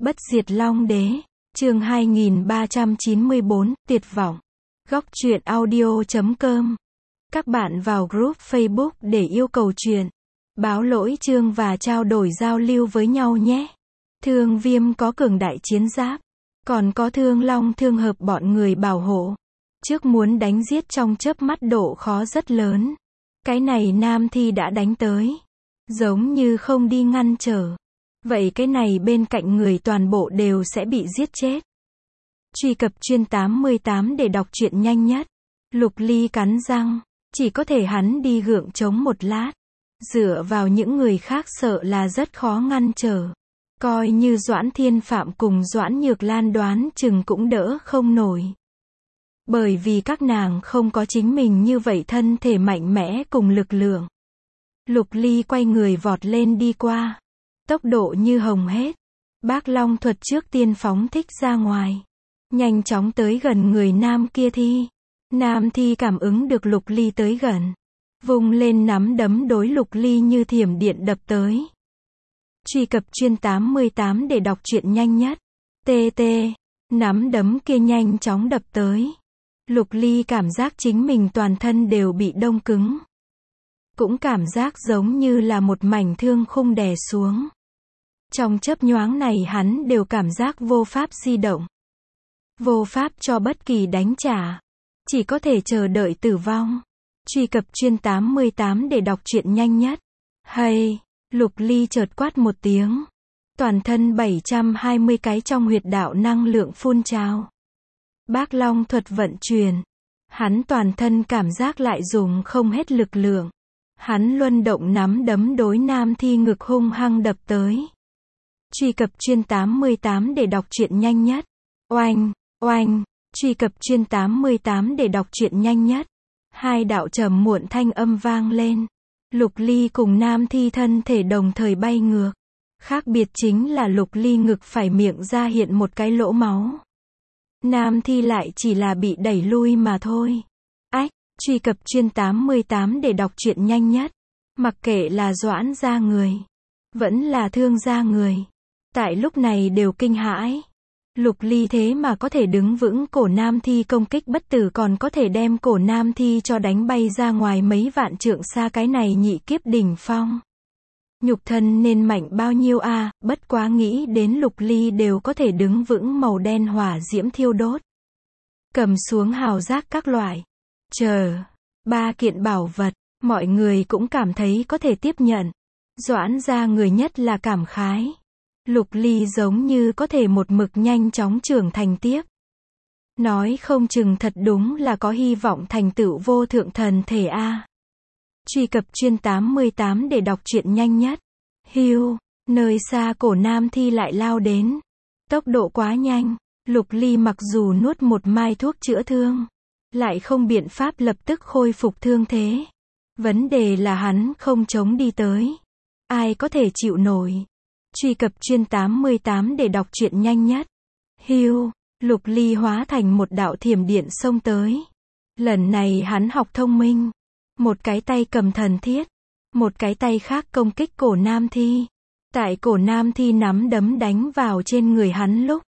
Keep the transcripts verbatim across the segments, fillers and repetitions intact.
Bất diệt Long Đế, chương hai nghìn ba trăm chín mươi bốn, tuyệt vọng. Góc truyện audio chấm com. Các bạn vào group Facebook để yêu cầu truyện, báo lỗi chương và trao đổi giao lưu với nhau nhé. Thương Viêm có cường đại chiến giáp, còn có Thương Long Thương Hợp bọn người bảo hộ. Trước muốn đánh giết trong chớp mắt độ khó rất lớn. Cái này Nam Thi đã đánh tới, giống như không đi ngăn trở. Vậy cái này bên cạnh người toàn bộ đều sẽ bị giết chết. Truy cập chuyên tám mươi tám để đọc truyện nhanh nhất. Lục Ly cắn răng, chỉ có thể hắn đi gượng chống một lát. Dựa vào những người khác sợ là rất khó ngăn trở. Coi như Doãn Thiên Phạm cùng Doãn Nhược Lan đoán chừng cũng đỡ không nổi. Bởi vì các nàng không có chính mình như vậy thân thể mạnh mẽ cùng lực lượng. Lục Ly quay người vọt lên đi qua. Tốc độ như hồng hết. Bác Long thuật trước tiên phóng thích ra ngoài. Nhanh chóng tới gần người nam kia thi. Nam Thi cảm ứng được Lục Ly tới gần. Vung lên nắm đấm đối Lục Ly như thiểm điện đập tới. Truy cập chuyên tám mươi tám để đọc truyện nhanh nhất. tê tê. Nắm đấm kia nhanh chóng đập tới. Lục Ly cảm giác chính mình toàn thân đều bị đông cứng. Cũng cảm giác giống như là một mảnh thương khung đè xuống. Trong chớp nhoáng này hắn đều cảm giác vô pháp di động. Vô pháp cho bất kỳ đánh trả. Chỉ có thể chờ đợi tử vong. Truy cập chuyên tám mươi tám để đọc truyện nhanh nhất. Hay, Lục Ly chợt quát một tiếng. Toàn thân bảy trăm hai mươi cái trong huyệt đạo năng lượng phun trào. Bác Long thuật vận chuyển. Hắn toàn thân cảm giác lại dùng không hết lực lượng. Hắn luân động nắm đấm đối Nam Thi ngực hung hăng đập tới. Truy cập chuyên tám mươi tám để đọc truyện nhanh nhất. Oanh, oanh, truy cập chuyên tám mươi tám để đọc truyện nhanh nhất. Hai đạo trầm muộn thanh âm vang lên. Lục Ly cùng Nam Thi thân thể đồng thời bay ngược. Khác biệt chính là Lục Ly ngực phải miệng ra hiện một cái lỗ máu. Nam Thi lại chỉ là bị đẩy lui mà thôi. Ách, truy cập chuyên tám mươi tám để đọc truyện nhanh nhất. Mặc kệ là Doãn gia người, vẫn là Thương gia người. Tại lúc này đều kinh hãi. Lục Ly thế mà có thể đứng vững cổ Nam Thi công kích bất tử, còn có thể đem cổ Nam Thi cho đánh bay ra ngoài mấy vạn trượng xa, cái này nhị kiếp đỉnh phong. Nhục thân nên mạnh bao nhiêu a, à, bất quá nghĩ đến Lục Ly đều có thể đứng vững màu đen hỏa diễm thiêu đốt. Cầm xuống hào giác các loại. Chờ, ba kiện bảo vật, mọi người cũng cảm thấy có thể tiếp nhận. Doãn gia người nhất là cảm khái. Lục Ly giống như có thể một mực nhanh chóng trưởng thành tiếp. Nói không chừng thật đúng là có hy vọng thành tựu vô thượng thần thể a. À. Truy cập chuyên tám mươi tám để đọc truyện nhanh nhất. Hiu, nơi xa cổ Nam Thi lại lao đến. Tốc độ quá nhanh, Lục Ly mặc dù nuốt một mai thuốc chữa thương, lại không biện pháp lập tức khôi phục thương thế. Vấn đề là hắn không chống đi tới. Ai có thể chịu nổi. Truy cập chuyên tám mươi tám để đọc truyện nhanh nhất. Hiu, Lục Ly hóa thành một đạo thiểm điện xông tới. Lần này hắn học thông minh. Một cái tay cầm thần thiết, một cái tay khác công kích cổ Nam Thi. Tại cổ Nam Thi nắm đấm đánh vào trên người hắn lúc,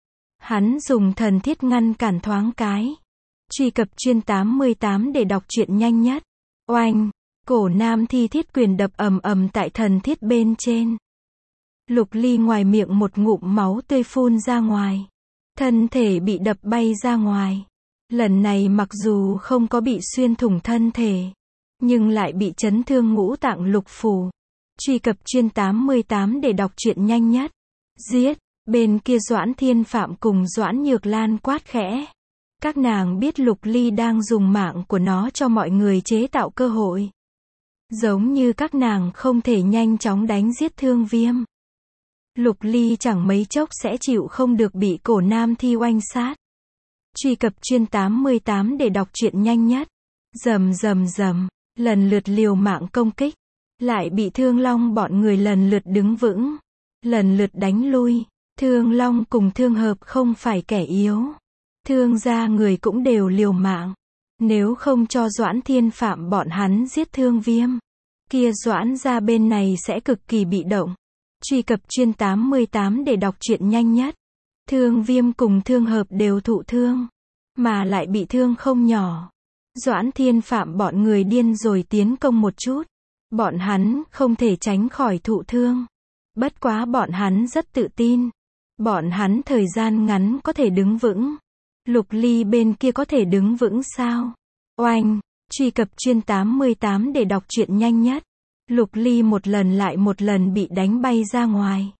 hắn dùng thần thiết ngăn cản thoáng cái. Truy cập chuyên tám mươi tám để đọc truyện nhanh nhất. Oanh, cổ Nam Thi thiết quyền đập ầm ầm tại thần thiết bên trên. Lục Ly ngoài miệng một ngụm máu tươi phun ra ngoài. Thân thể bị đập bay ra ngoài. Lần này mặc dù không có bị xuyên thủng thân thể, nhưng lại bị chấn thương ngũ tạng lục phủ. Truy cập chuyên tám mươi tám để đọc truyện nhanh nhất. Giết, bên kia Doãn Thiên Phạm cùng Doãn Nhược Lan quát khẽ. Các nàng biết Lục Ly đang dùng mạng của nó cho mọi người chế tạo cơ hội. Giống như các nàng không thể nhanh chóng đánh giết Thương Viêm. Lục Ly chẳng mấy chốc sẽ chịu không được bị cổ Nam Thi oanh sát. Truy cập chuyên tám mươi tám để đọc truyện nhanh nhất. Rầm rầm rầm, lần lượt liều mạng công kích, lại bị Thương Long bọn người lần lượt đứng vững, lần lượt đánh lui. Thương Long cùng Thương Hợp không phải kẻ yếu. Thương gia người cũng đều liều mạng. Nếu không cho Doãn Thiên Phạm bọn hắn giết Thương Viêm, kia Doãn gia bên này sẽ cực kỳ bị động. Truy cập chuyên tám mươi tám để đọc truyện nhanh nhất. Thương Viêm cùng Thương Hợp đều thụ thương, mà lại bị thương không nhỏ. Doãn Thiên Phạm bọn người điên rồi tiến công một chút. Bọn hắn không thể tránh khỏi thụ thương. Bất quá bọn hắn rất tự tin. Bọn hắn thời gian ngắn có thể đứng vững. Lục Ly bên kia có thể đứng vững sao? Oanh! Truy cập chuyên tám mươi tám để đọc truyện nhanh nhất. Lục Ly một lần lại một lần bị đánh bay ra ngoài.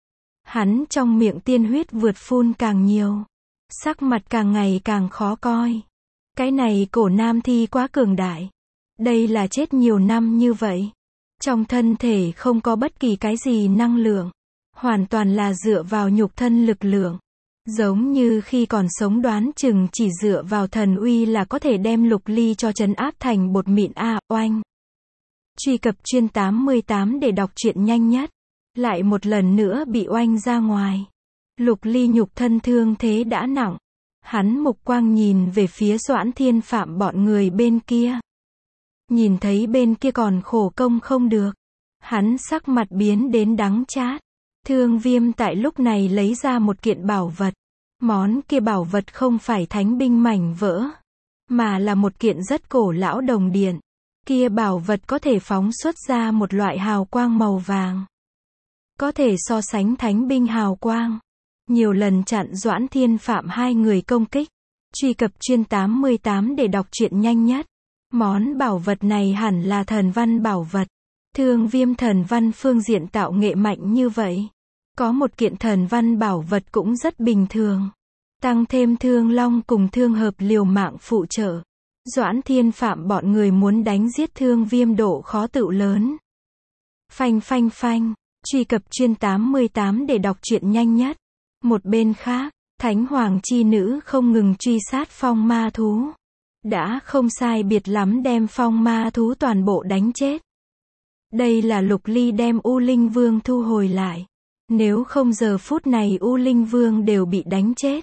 Hắn trong miệng tiên huyết vượt phun càng nhiều. Sắc mặt càng ngày càng khó coi. Cái này cổ nam thi quá cường đại. Đây là chết nhiều năm như vậy. Trong thân thể không có bất kỳ cái gì năng lượng. Hoàn toàn là dựa vào nhục thân lực lượng. Giống như khi còn sống đoán chừng chỉ dựa vào thần uy là có thể đem Lục Ly cho trấn áp thành bột mịn a, oanh. Truy cập chuyên tám mươi tám để đọc truyện nhanh nhất. Lại một lần nữa bị oanh ra ngoài. Lục Ly nhục thân thương thế đã nặng. Hắn mục quang nhìn về phía Doãn Thiên Phạm bọn người bên kia. Nhìn thấy bên kia còn khổ công không được. Hắn sắc mặt biến đến đắng chát. Thương Viêm tại lúc này lấy ra một kiện bảo vật. Món kia bảo vật không phải thánh binh mảnh vỡ, mà là một kiện rất cổ lão đồng điện. Kia bảo vật có thể phóng xuất ra một loại hào quang màu vàng. Có thể so sánh thánh binh hào quang. Nhiều lần chặn Doãn Thiên Phạm hai người công kích. Truy cập chuyên tám mươi tám để đọc truyện nhanh nhất. Món bảo vật này hẳn là thần văn bảo vật. Thương Viêm thần văn phương diện tạo nghệ mạnh như vậy. Có một kiện thần văn bảo vật cũng rất bình thường. Tăng thêm Thương Long cùng Thương Hợp liều mạng phụ trợ. Doãn Thiên Phạm bọn người muốn đánh giết Thương Viêm độ khó tựu lớn. Phanh phanh phanh. Truy cập chuyên tám mươi tám để đọc truyện nhanh nhất. Một bên khác, Thánh Hoàng chi nữ không ngừng truy sát phong ma thú. Đã không sai biệt lắm đem phong ma thú toàn bộ đánh chết. Đây là Lục Ly đem U Linh Vương thu hồi lại. Nếu không giờ phút này U Linh Vương đều bị đánh chết.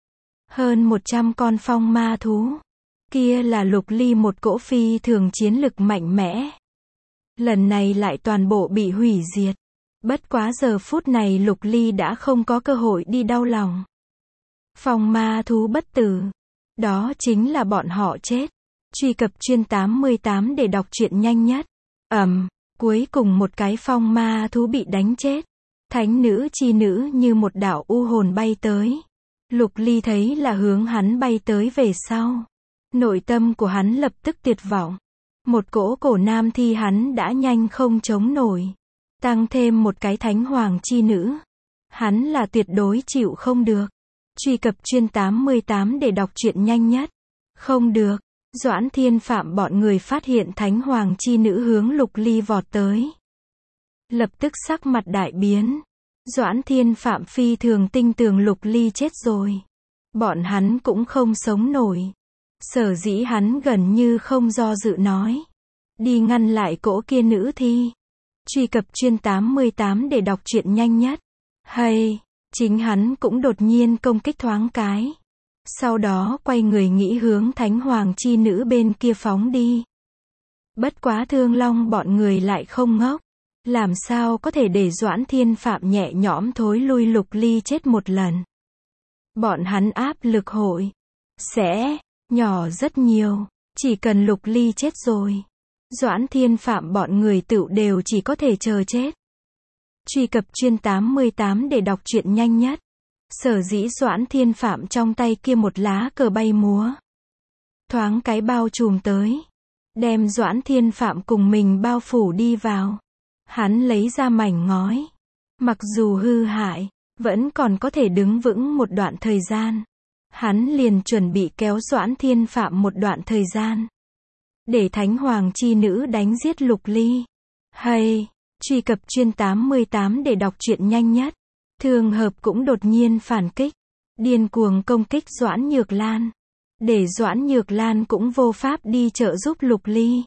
Hơn một trăm con phong ma thú. Kia là Lục Ly một cỗ phi thường chiến lực mạnh mẽ. Lần này lại toàn bộ bị hủy diệt. Bất quá giờ phút này Lục Ly đã không có cơ hội đi đau lòng. Phong ma thú bất tử. Đó chính là bọn họ chết. Truy cập chuyên tám mươi tám để đọc truyện nhanh nhất. Ầm, cuối cùng một cái phong ma thú bị đánh chết. Thánh nữ chi nữ như một đạo u hồn bay tới. Lục Ly thấy là hướng hắn bay tới về sau. Nội tâm của hắn lập tức tuyệt vọng. Một cỗ cổ nam thi hắn đã nhanh không chống nổi. Tăng thêm một cái thánh hoàng chi nữ. Hắn là tuyệt đối chịu không được. Truy cập chuyên tám mươi tám để đọc truyện nhanh nhất. Không được. Doãn Thiên Phạm bọn người phát hiện thánh hoàng chi nữ hướng Lục Ly vọt tới. Lập tức sắc mặt đại biến. Doãn Thiên Phạm phi thường tinh tường Lục Ly chết rồi. Bọn hắn cũng không sống nổi. Sở dĩ hắn gần như không do dự nói. Đi ngăn lại cỗ kia nữ thi. Truy cập chuyên tám mươi tám để đọc truyện nhanh nhất. Hay, chính hắn cũng đột nhiên công kích thoáng cái. Sau đó quay người nghĩ hướng Thánh Hoàng chi nữ bên kia phóng đi. Bất quá Thương Long bọn người lại không ngốc. Làm sao có thể để Doãn Thiên Phạm nhẹ nhõm thối lui Lục Ly chết một lần. Bọn hắn áp lực hội sẽ nhỏ rất nhiều. Chỉ cần Lục Ly chết rồi. Doãn Thiên Phạm bọn người tựu đều chỉ có thể chờ chết. Truy cập chuyên tám mươi tám để đọc truyện nhanh nhất. Sở dĩ Doãn Thiên Phạm trong tay kia một lá cờ bay múa. Thoáng cái bao trùm tới. Đem Doãn Thiên Phạm cùng mình bao phủ đi vào. Hắn lấy ra mảnh ngói. Mặc dù hư hại, vẫn còn có thể đứng vững một đoạn thời gian. Hắn liền chuẩn bị kéo Doãn Thiên Phạm một đoạn thời gian. Để Thánh Hoàng chi nữ đánh giết Lục Ly. Hay, truy cập chuyên tám mươi tám để đọc truyện nhanh nhất. Thương Hợp cũng đột nhiên phản kích. Điên cuồng công kích Doãn Nhược Lan. Để Doãn Nhược Lan cũng vô pháp đi trợ giúp Lục Ly.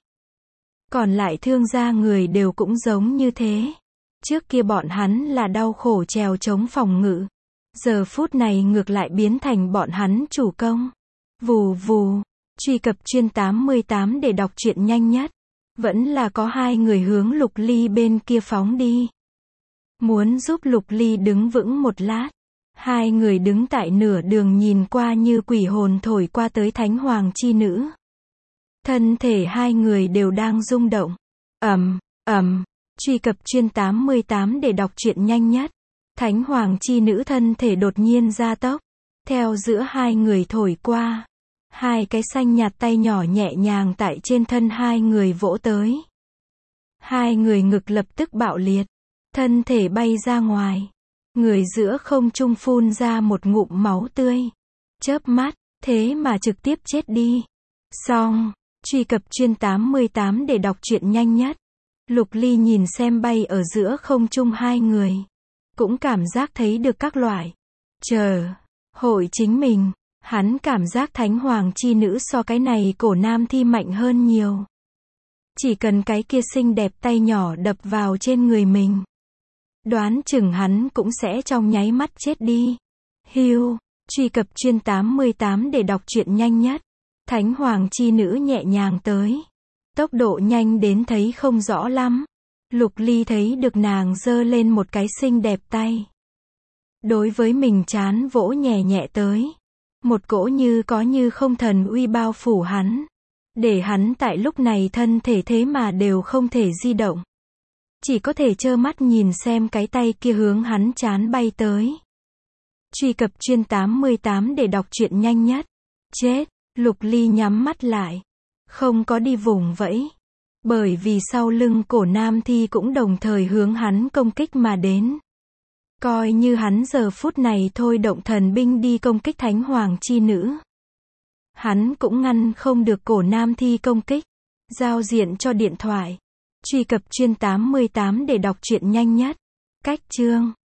Còn lại thương gia người đều cũng giống như thế. Trước kia bọn hắn là đau khổ trèo chống phòng ngự. Giờ phút này ngược lại biến thành bọn hắn chủ công. Vù vù. Truy cập chuyên tám mươi tám để đọc truyện nhanh nhất. Vẫn là có hai người hướng Lục Ly bên kia phóng đi. muốn giúp Lục Ly đứng vững một lát. Hai người đứng tại nửa đường nhìn qua như quỷ hồn thổi qua tới Thánh Hoàng chi nữ. Thân thể hai người đều đang rung động. Ầm, ầm, truy cập chuyên tám mươi tám để đọc truyện nhanh nhất. Thánh Hoàng chi nữ thân thể đột nhiên gia tốc. Theo giữa hai người thổi qua. Hai cái xanh nhạt tay nhỏ nhẹ nhàng tại trên thân hai người vỗ tới. Hai người ngực lập tức bạo liệt. Thân thể bay ra ngoài. Người giữa không trung phun ra một ngụm máu tươi. Chớp mắt, thế mà trực tiếp chết đi. Xong, truy cập chuyên tám mươi tám để đọc truyện nhanh nhất. Lục Ly nhìn xem bay ở giữa không trung hai người. Cũng cảm giác thấy được các loại. Chờ, hội chính mình. Hắn cảm giác Thánh Hoàng chi nữ so cái này cổ nam thi mạnh hơn nhiều. Chỉ cần cái kia xinh đẹp tay nhỏ đập vào trên người mình. Đoán chừng hắn cũng sẽ trong nháy mắt chết đi. Hiu, truy cập chuyên tám mươi tám để đọc truyện nhanh nhất. Thánh Hoàng chi nữ nhẹ nhàng tới. Tốc độ nhanh đến thấy không rõ lắm. Lục Ly thấy được nàng giơ lên một cái xinh đẹp tay. Đối với mình chán vỗ nhẹ nhẹ tới. Một cỗ như có như không thần uy bao phủ hắn. Để hắn tại lúc này thân thể thế mà đều không thể di động. Chỉ có thể trơ mắt nhìn xem cái tay kia hướng hắn chán bay tới. Truy cập chuyên tám mươi tám để đọc truyện nhanh nhất. Chết, Lục Ly nhắm mắt lại. Không có đi vùng vẫy. Bởi vì sau lưng cổ nam thi cũng đồng thời hướng hắn công kích mà đến. Coi như hắn giờ phút này thôi động thần binh đi công kích Thánh Hoàng chi nữ. Hắn cũng ngăn không được cổ nam thi công kích. Giao diện cho điện thoại. Truy cập chuyên tám mươi tám để đọc truyện nhanh nhất. Cách chương